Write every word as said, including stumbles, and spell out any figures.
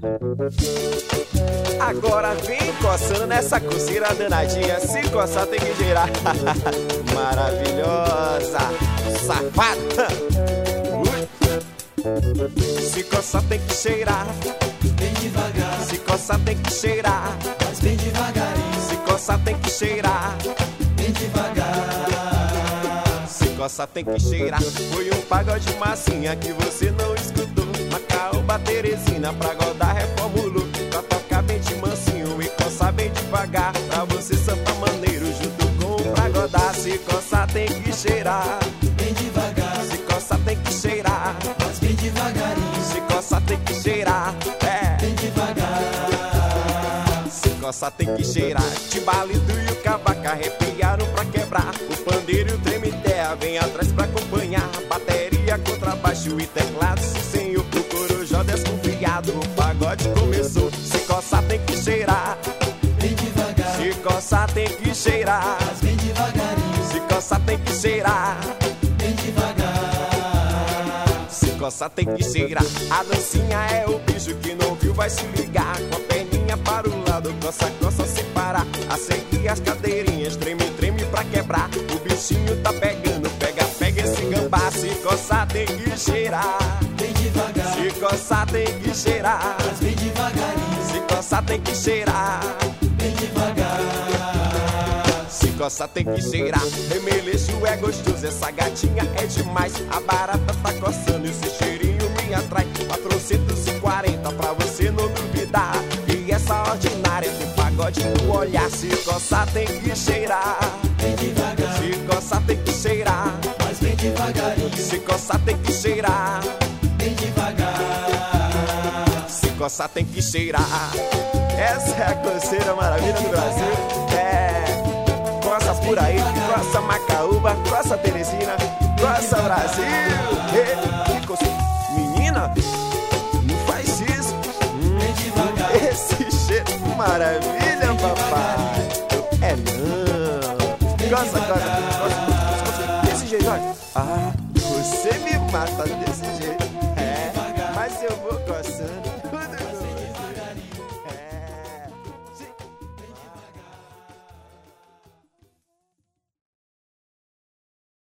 Agora vem coçando nessa coceira danadinha. Se coçar tem que girar. Maravilhosa, safada. Se coçar tem que cheirar. Bem devagar. Se coçar tem que cheirar. Mas bem devagarinho. Se coçar tem que cheirar. Bem devagar. Se coçar tem que cheirar. Foi um pagode massinha que você não escutou. Macaúba Teresina pra godar reformulou. Pra tocar bem de mansinho e coçar bem devagar. Pra você Santa Maneiro junto com o pra godar. Se coçar tem que cheirar. Bem devagar. Se coçar tem que cheirar. Mas bem devagarinho. Se coçar tem que cheirar. É. Bem devagar. Se coçar tem que cheirar. Timbalido e o cavaco arrepiaram pra quebrar. O pandeiro e o treme-terra vem atrás pra acompanhar. Bateria, contrabaixo e teclado, sim senhor. O corujó desconfiado, o pagode começou. Se coçar tem que cheirar. Bem devagar. Se coçar tem que cheirar. Mas bem devagarinho. Se coçar tem que cheirar. Bem devagar. Se coçar tem que cheirar. A dancinha é o bicho que não viu vai se ligar. Com a perninha para o lado, coça, coça sem parar. A seguir as cadeirinhas, treme, treme pra quebrar. O bichinho tá pegando, pega, pega esse gambá. Se coçar tem que cheirar. Bem devagar. Se coçar tem que cheirar. Mas bem devagarinho. Se coçar tem que cheirar. Bem devagar. Se coçar tem que cheirar. Remeleixo é gostoso, essa gatinha é demais. A barata tá coçando, esse cheirinho me atrai. Quatrocentos e quarenta pra você não duvidar. E essa ordinária tem pagode no olhar. Se coçar tem que cheirar. Bem devagar. Se coçar tem que cheirar. Mas bem devagarinho. Se coçar tem que cheirar. Bem devagar. Se coçar tem que cheirar. Essa é a coceira maravilha do Brasil. É, coça por aí, coça Macaúba, coça Teresina, coça Brasil. E, que coceira. Menina, não faz isso. Hum, esse cheiro maravilha, papai. É não. Coça, coça, coça, coça. Desse jeito, olha. Ah, você me mata desse jeito. É, mas eu vou coçando.